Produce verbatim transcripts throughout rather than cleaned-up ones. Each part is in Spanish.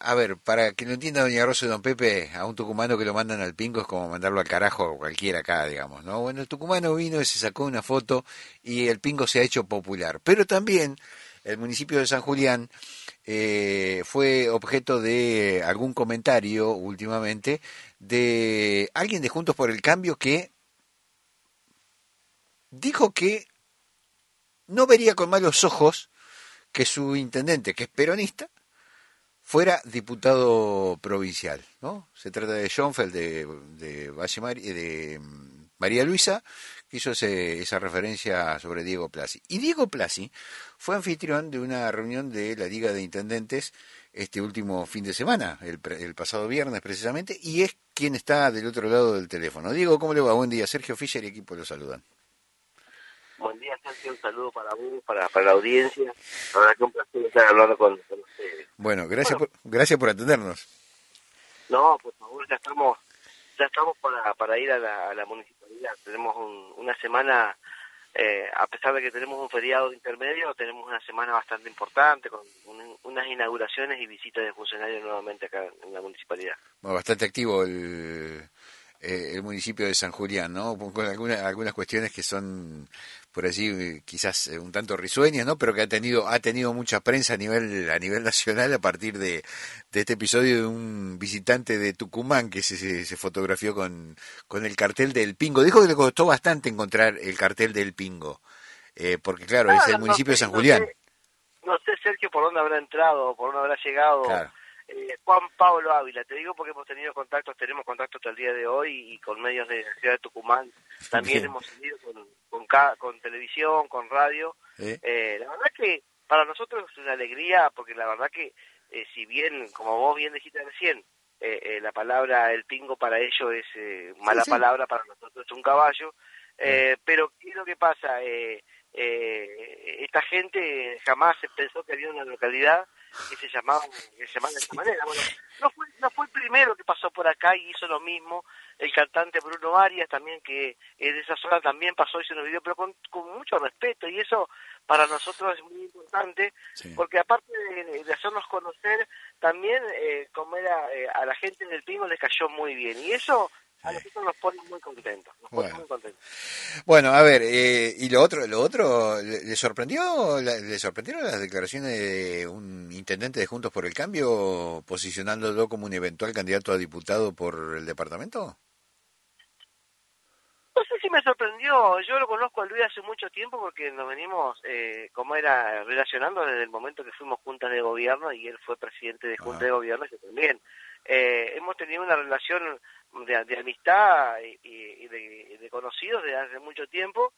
a ver, para que lo entienda doña Rosa y don Pepe, a un tucumano que lo mandan al pingo es como mandarlo al carajo a cualquiera acá, digamos, ¿no? Bueno, el tucumano vino y se sacó una foto y el pingo se ha hecho popular. Pero también el municipio de San Julián eh, fue objeto de algún comentario últimamente de alguien de Juntos por el Cambio que dijo que no vería con malos ojos que su intendente, que es peronista, fuera diputado provincial, ¿no? Se trata de Schoenfeld de, de Valle Mari- de mm, María Luisa, que hizo ese, esa referencia sobre Diego Plasi. Y Diego Plasi fue anfitrión de una reunión de la Liga de Intendentes este último fin de semana, el, pre- el pasado viernes precisamente, y es quien está del otro lado del teléfono. Diego, ¿cómo le va? Buen día. Sergio Fischer y equipo lo saludan. Buen día, Sergio. Un saludo para vos, para, para la audiencia. La verdad que un placer estar hablando con, con ustedes. Bueno, gracias Bueno, por, gracias por atendernos. no, por favor, ya estamos ya estamos para, para ir a la, a la municipalidad. Tenemos un, una semana, eh, a pesar de que tenemos un feriado de intermedio, tenemos una semana bastante importante con un, unas inauguraciones y visitas de funcionarios nuevamente acá en la municipalidad. Bueno, bastante activo el, eh, el municipio de San Julián, ¿no? Con algunas algunas cuestiones que son por allí eh, quizás eh, un tanto risueñas, ¿no? Pero que ha tenido ha tenido mucha prensa a nivel a nivel nacional a partir de, de este episodio de un visitante de Tucumán que se, se, se fotografió con, con el cartel del Pingo. Dijo que le costó bastante encontrar el cartel del Pingo, eh, porque claro, es Ah, el no, no municipio de sé, San no Julián. sé, no sé, Sergio, por dónde habrá entrado, por dónde habrá llegado Claro. eh, Juan Pablo Ávila. Te digo porque hemos tenido contactos, tenemos contactos hasta el día de hoy y con medios de la ciudad de Tucumán. También Bien. hemos seguido con, con, ca- con televisión, con radio. ¿Eh? Eh, la verdad que para nosotros es una alegría, porque la verdad que eh, si bien, como vos bien dijiste recién, eh, eh, la palabra el pingo para ellos es eh, Sí, mala sí. palabra, para nosotros es un caballo. Claro. Eh, pero ¿qué es lo que pasa? Eh, eh, esta gente jamás se pensó que había una localidad que se llamaba, que se llamaba de esta Sí. manera. Bueno, no fue, no fue el primero que pasó por acá y hizo lo mismo. El cantante Bruno Arias también, que en esa zona también pasó, hizo un video, pero con, con mucho respeto, y eso para nosotros es muy importante, Sí. porque aparte de, de hacernos conocer, también eh, como era eh, a la gente del Pingo les cayó muy bien, y eso a Sí. nosotros nos pone muy contentos, nos pone Bueno. muy contentos. Bueno, a ver, eh, y lo otro, lo otro, ¿le, le sorprendió, la- le sorprendieron las declaraciones de un intendente de Juntos por el Cambio posicionándolo como un eventual candidato a diputado por el departamento? No sé si me sorprendió, yo lo conozco a Luis hace mucho tiempo porque nos venimos, eh, como era, relacionando desde el momento que fuimos juntas de gobierno y él fue presidente de junta Ah, de gobierno, yo también. Eh, hemos tenido una relación de, de amistad y, y- y de, de conocidos desde hace mucho tiempo,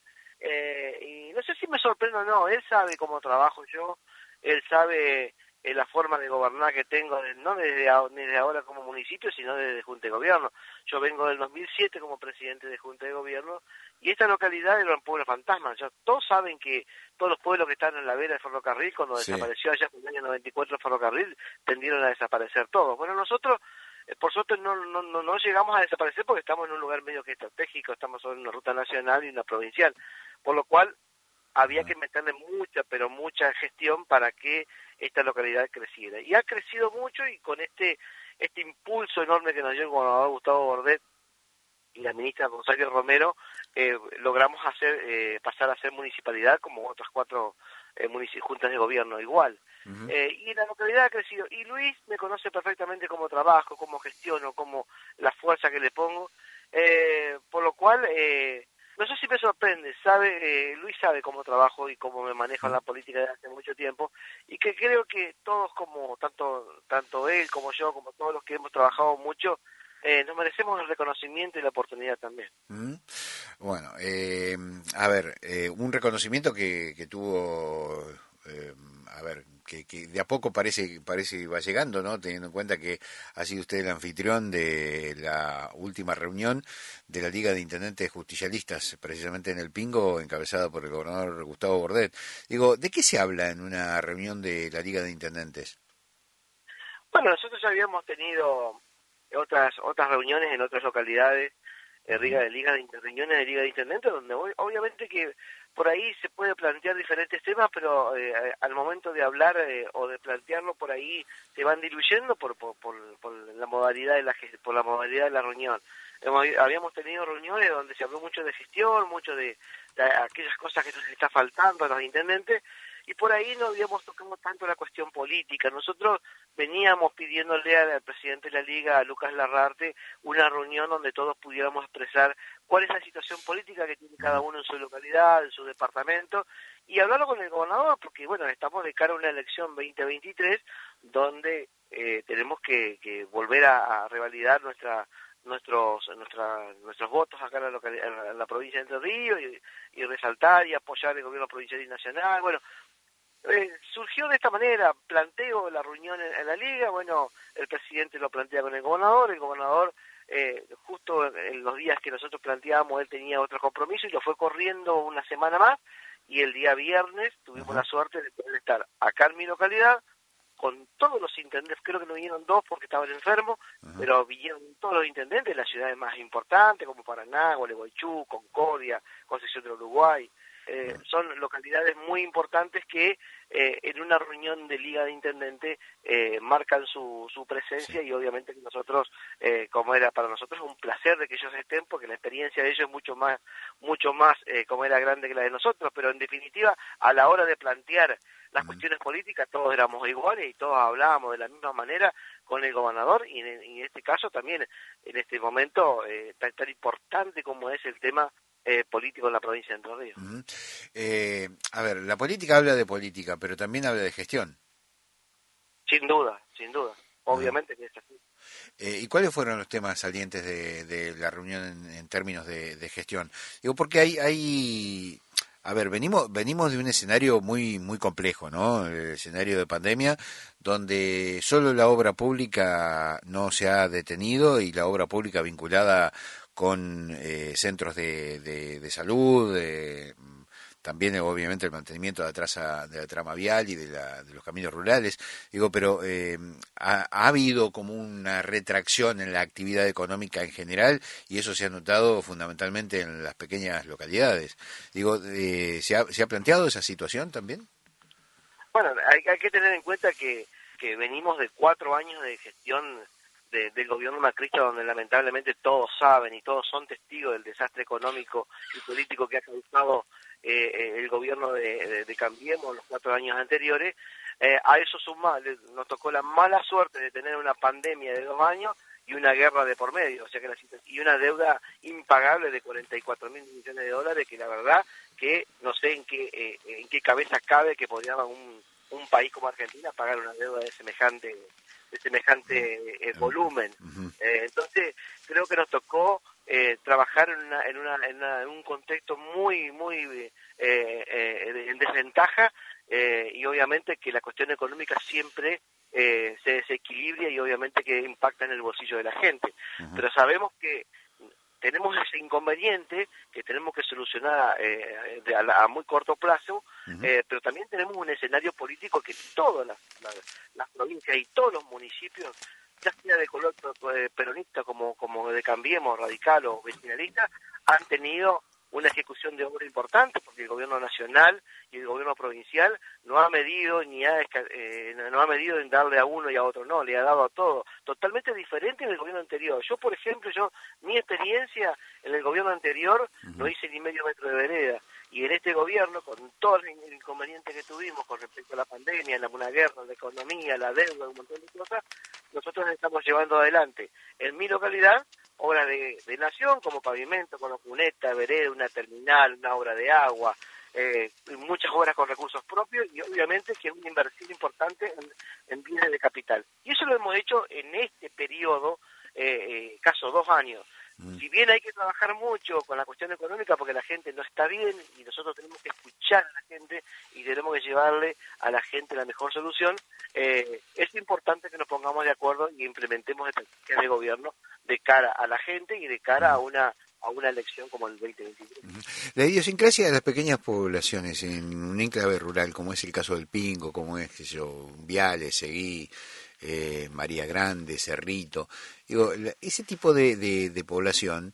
eh, y no sé si me sorprende o no, él sabe cómo trabajo yo, él sabe eh, la forma de gobernar que tengo, de- no desde, a- desde ahora como municipio, sino desde junta de gobierno. Yo vengo del dos mil siete como presidente de Junta de Gobierno y esta localidad era un pueblo fantasma. Ya todos saben que todos los pueblos que están en la vera del ferrocarril, cuando sí. desapareció allá en el año noventa y cuatro el ferrocarril, tendieron a desaparecer todos. Bueno, nosotros, eh, por suerte, no, no, no, no llegamos a desaparecer porque estamos en un lugar medio que estratégico, estamos sobre una ruta nacional y una provincial, por lo cual había Ajá. que meterle mucha, pero mucha gestión para que esta localidad creciera. Y ha crecido mucho y con este este impulso enorme que nos dio el gobernador Gustavo Bordet y la ministra Rosario Romero, eh, logramos hacer eh, pasar a ser municipalidad como otras cuatro eh, munici- juntas de gobierno igual. Ujú. Eh, y la localidad ha crecido. Y Luis me conoce perfectamente cómo trabajo, cómo gestiono, cómo la fuerza que le pongo. Eh, por lo cual, eh, no sé si me sorprende, sabe, eh, Luis sabe cómo trabajo y cómo me manejo en Ujú. la política desde hace mucho tiempo, y que creo que todos, como tanto tanto él como yo, como todos los que hemos trabajado mucho, eh, nos merecemos el reconocimiento y la oportunidad también. Mm. Bueno, eh, a ver, eh, un reconocimiento que, que tuvo, eh, a ver, que, que de a poco parece parece va llegando, ¿no? Teniendo en cuenta que ha sido usted el anfitrión de la última reunión de la Liga de Intendentes Justicialistas, precisamente en el Pingo, encabezada por el gobernador Gustavo Bordet. Digo, ¿de qué se habla en una reunión de la Liga de Intendentes? Bueno, nosotros ya habíamos tenido otras otras reuniones en otras localidades, eh, liga de liga de reuniones de liga de intendentes, donde hoy, obviamente que por ahí se puede plantear diferentes temas, pero eh, al momento de hablar eh, o de plantearlo por ahí se van diluyendo por por, por, por la modalidad de la por la modalidad de la reunión. Hemos, habíamos tenido reuniones donde se habló mucho de gestión, mucho de, de aquellas cosas que nos está faltando a los intendentes, y por ahí no habíamos tocado tanto la cuestión política. Nosotros veníamos pidiéndole al presidente de la Liga, a Lucas Larrarte, una reunión donde todos pudiéramos expresar cuál es la situación política que tiene cada uno en su localidad, en su departamento, y hablarlo con el gobernador, porque bueno, estamos de cara a una elección veinte veintitrés, donde eh, tenemos que, que volver a, a revalidar nuestra nuestros nuestra, nuestros votos acá en la, localidad, en la provincia de Entre Ríos, y, y resaltar y apoyar el gobierno provincial y nacional. Bueno, Eh, surgió de esta manera, planteo la reunión en, en la Liga, bueno, el presidente lo plantea con el gobernador, el gobernador eh, justo en, en los días que nosotros planteábamos, él tenía otro compromiso y lo fue corriendo una semana más, y el día viernes tuvimos la suerte de poder estar acá en mi localidad, con todos los intendentes, creo que no vinieron dos porque estaban enfermos, uh-huh. pero vinieron todos los intendentes de las ciudades más importantes, como Paraná, Gualeguaychú, Concordia, Concepción del Uruguay. Eh, son localidades muy importantes que eh, en una reunión de Liga de Intendente eh, marcan su, su presencia, sí. Y obviamente que nosotros, eh, como era para nosotros, es un placer de que ellos estén, porque la experiencia de ellos es mucho más, mucho más eh, como era grande que la de nosotros, pero en definitiva, a la hora de plantear las uh-huh. cuestiones políticas, todos éramos iguales y todos hablábamos de la misma manera con el gobernador, y en, y en este caso también, en este momento, eh, tan, tan importante como es el tema Eh, político en la provincia de Entre Ríos. Uh-huh. eh, a ver, la política habla de política, pero también habla de gestión. Sin duda, sin duda. Obviamente uh-huh. que es así. Eh, ¿Y cuáles fueron los temas salientes de, de la reunión en, en términos de, de gestión? Digo, porque hay, hay, a ver, venimos, venimos de un escenario muy, muy complejo, ¿no? El escenario de pandemia, donde solo la obra pública no se ha detenido, y la obra pública vinculada con eh, centros de, de, de salud, de, también obviamente el mantenimiento de la, traza, de la trama vial y de, la, de los caminos rurales. Digo, pero eh, ha, ha habido como una retracción en la actividad económica en general, y eso se ha notado fundamentalmente en las pequeñas localidades. Digo, eh, ¿se, ha, ¿se ha planteado esa situación también? Bueno, hay, hay que tener en cuenta que, que venimos de cuatro años de gestión De, del gobierno macrista, donde lamentablemente todos saben y todos son testigos del desastre económico y político que ha causado eh, el gobierno de, de, de Cambiemos los cuatro años anteriores. Eh, a eso suma, nos tocó la mala suerte de tener una pandemia de dos años y una guerra de por medio, o sea que la, y una deuda impagable de cuarenta y cuatro mil millones de dólares, que la verdad que no sé en qué eh, en qué cabeza cabe que podría un, un país como Argentina pagar una deuda de semejante de semejante eh, volumen. Uh-huh. Eh, entonces, creo que nos tocó eh, trabajar en, una, en, una, en, una, en un contexto muy, muy eh, eh, en desventaja, eh, y obviamente que la cuestión económica siempre eh, se desequilibra y obviamente que impacta en el bolsillo de la gente. Uh-huh. Pero sabemos que tenemos ese inconveniente que tenemos que solucionar eh, de, a, a muy corto plazo, uh-huh. eh, pero también tenemos un escenario político que todas las, las, las provincias y todos los municipios, ya sea de color peronista como, como de Cambiemos, radical o vecinalista, han tenido una ejecución de obra importante, porque el gobierno nacional y el gobierno provincial no ha medido ni ha eh, no ha medido en darle a uno y a otro, no, le ha dado a todo, totalmente diferente en el gobierno anterior. Yo, por ejemplo, yo mi experiencia en el gobierno anterior uh-huh. no hice ni medio metro de vereda, y en este gobierno, con todo el inconveniente que tuvimos con respecto a la pandemia, la una guerra, la economía, la deuda, un montón de cosas, nosotros estamos llevando adelante en mi localidad obras de, de nación, como pavimento, con cuneta, vereda, una terminal, una obra de agua, eh, muchas obras con recursos propios, y obviamente que es una inversión importante en, en bienes de capital. Y eso lo hemos hecho en este periodo, eh, eh, caso dos años. Si bien hay que trabajar mucho con la cuestión económica porque la gente no está bien y nosotros tenemos que escuchar a la gente y tenemos que llevarle a la gente la mejor solución, eh, es importante que nos pongamos de acuerdo y implementemos estrategias de gobierno de cara a la gente y de cara a una a una elección como el veinte veintitrés. La idiosincrasia de las pequeñas poblaciones en un enclave rural, como es el caso del Pingo, como es, qué sé yo, Viales, Seguí, eh, María Grande, Cerrito, digo, ese tipo de, de, de población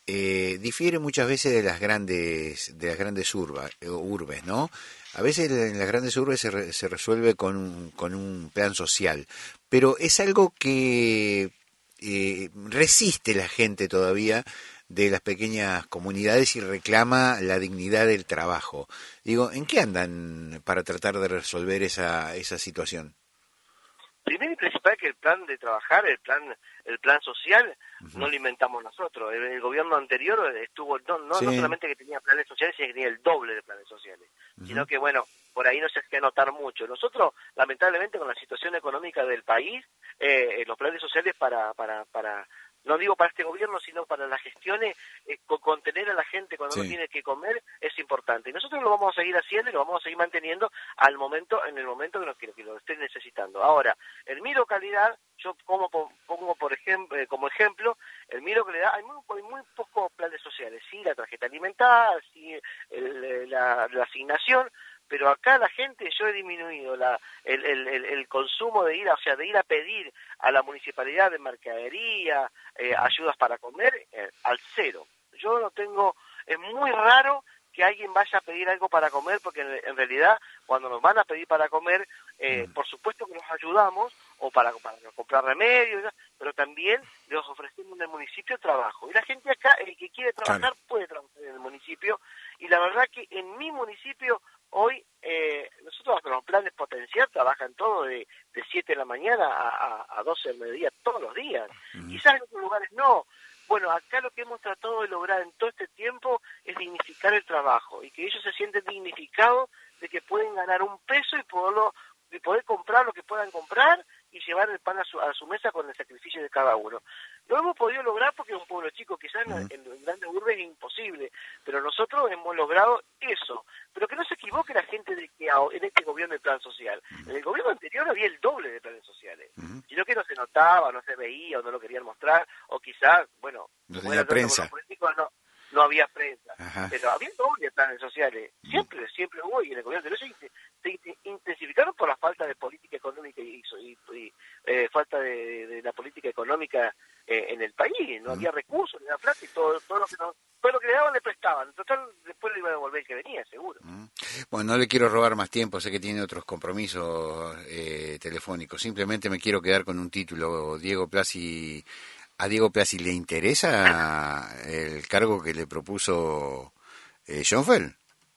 eh, difiere muchas veces de las grandes de las grandes urba, eh, urbes, ¿no? A veces en las grandes urbes se, re, se resuelve con un, con un plan social, pero es algo que eh, resiste la gente todavía de las pequeñas comunidades y reclama la dignidad del trabajo. Digo, ¿en qué andan para tratar de resolver esa esa situación? Primero y principal que el plan de trabajar, el plan el plan social, Uh-huh. no lo inventamos nosotros. El, el gobierno anterior estuvo, no, no, Sí. no solamente que tenía planes sociales, sino que tenía el doble de planes sociales. Uh-huh. Sino que, bueno, por ahí no se hacía notar mucho. Nosotros, lamentablemente, con la situación económica del país, eh, los planes sociales para, para, para, no digo para este gobierno, sino para las gestiones, eh, con contener a la gente cuando sí. no tiene que comer, es importante. Y nosotros lo vamos a seguir haciendo y lo vamos a seguir manteniendo al momento, en el momento que, nos, que, que lo estén necesitando. Ahora, en mi localidad, yo como, pongo por ejemplo, eh, como ejemplo, en mi localidad hay muy, hay muy pocos planes sociales, sí, la tarjeta alimentar, sí, el, la, la asignación, pero acá la gente, yo he disminuido la, el, el, el, el consumo de ir, a, o sea, de ir a pedir a la municipalidad de mercadería, eh, ayudas para comer, eh, al cero. Yo no tengo, es muy raro que alguien vaya a pedir algo para comer, porque en, en realidad cuando nos van a pedir para comer, eh, por supuesto que nos ayudamos, o para, para comprar remedios, pero también les ofrecemos en el municipio trabajo. Y la gente acá, el que quiere trabajar, claro. puede trabajar en el municipio, y la verdad que en mi municipio hoy, eh, nosotros con los planes potencial trabajan todo de, de siete de la mañana a, a, a doce del mediodía todos los días. Uh-huh. Quizás en otros lugares no. Bueno, acá lo que hemos tratado de lograr en todo este tiempo es dignificar el trabajo y que ellos se sienten dignificados de que pueden ganar un peso y poderlo, y poder comprar lo que puedan comprar y llevar el pan a su, a su mesa con el sacrificio de cada uno. Lo hemos podido lograr porque es un pueblo chico, quizás uh-huh. en, en grandes urbes es imposible, pero nosotros hemos logrado eso. Pero que no se equivoque la gente de que en este gobierno del plan social. En el gobierno anterior había el doble de planes sociales, uh-huh. sino que no se notaba, no se veía, o no lo querían mostrar, o quizás, bueno, no tenía prensa. Los políticos no, no había prensa, Ajá. pero había el doble de planes sociales. Siempre, uh-huh. siempre hubo, y en el gobierno anterior se, se intensificaron por la falta de política económica y, y, y eh, falta de, de la política económica eh, en el país. No uh-huh. había recursos, ni la plata, y todo, todo lo que no, todo lo que le daban le prestaban. En total, después le iba a devolver el que venía, seguro. Uh-huh. Bueno, no le quiero robar más tiempo, sé que tiene otros compromisos eh, telefónicos. Simplemente me quiero quedar con un título. Diego Plasi, ¿a Diego Plasi le interesa el cargo que le propuso eh, Schoenfeld?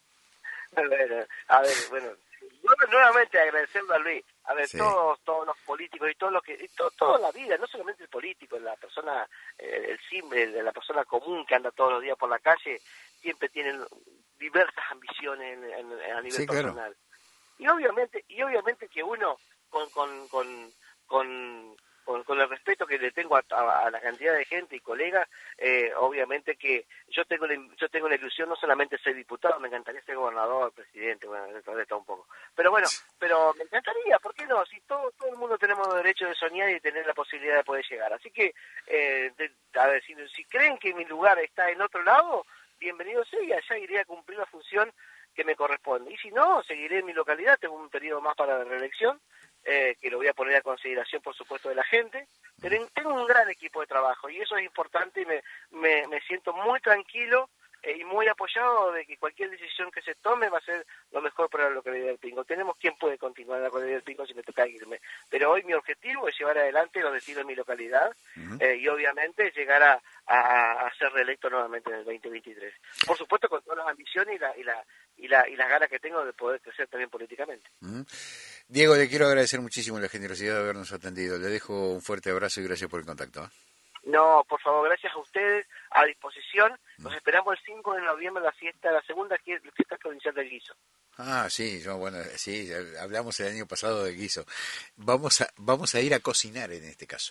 Bueno, a ver, bueno, nuevamente agradecerle a Luis. A ver, sí. todos todos los políticos y todos los que y to, toda la vida, no solamente el político, la persona, eh, el simple, la persona común que anda todos los días por la calle, siempre tienen diversas ambiciones en, en, a nivel sí, personal. Claro. Y obviamente, y obviamente que uno con con con con Con, con el respeto que le tengo a, a, a la cantidad de gente y colegas, eh, obviamente que yo tengo la, yo tengo la ilusión no solamente de ser diputado, me encantaría ser gobernador, presidente, bueno, dentro de esto un poco. Pero bueno, pero me encantaría, ¿por qué no? Si todo, todo el mundo tenemos derecho de soñar y tener la posibilidad de poder llegar. Así que, eh, de, a ver, si, si creen que mi lugar está en otro lado, bienvenido sea y allá iré a cumplir la función que me corresponde. Y si no, seguiré en mi localidad, tengo un periodo más para la reelección, Eh, que lo voy a poner a consideración, por supuesto, de la gente, pero tengo un gran equipo de trabajo y eso es importante y me, me, me siento muy tranquilo eh, y muy apoyado de que cualquier decisión que se tome va a ser lo mejor para la localidad del Pingo. Tenemos quien puede continuar en la localidad del Pingo si me toca irme, pero hoy mi objetivo es llevar adelante los destinos de mi localidad uh-huh. eh, y obviamente llegar a, a, a ser reelecto nuevamente en el veinte veintitrés. Por supuesto, con todas las ambiciones y la, y la, y la, y las ganas que tengo de poder crecer también políticamente. Uh-huh. Diego, le quiero agradecer muchísimo la generosidad de habernos atendido. Le dejo un fuerte abrazo y gracias por el contacto. ¿eh? No, por favor, gracias a ustedes, a disposición. Nos mm. esperamos el cinco de noviembre, la fiesta, la segunda fiesta provincial del guiso. Ah, sí, yo, bueno, sí, hablamos el año pasado del guiso. Vamos a, vamos a ir a cocinar en este caso.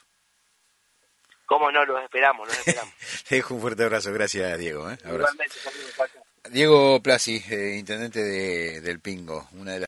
¿Cómo no? Los esperamos, los esperamos. Le dejo un fuerte abrazo, gracias Diego. ¿eh? Abrazo. Igualmente, Diego Plasi, eh, intendente de, del Pingo, una de las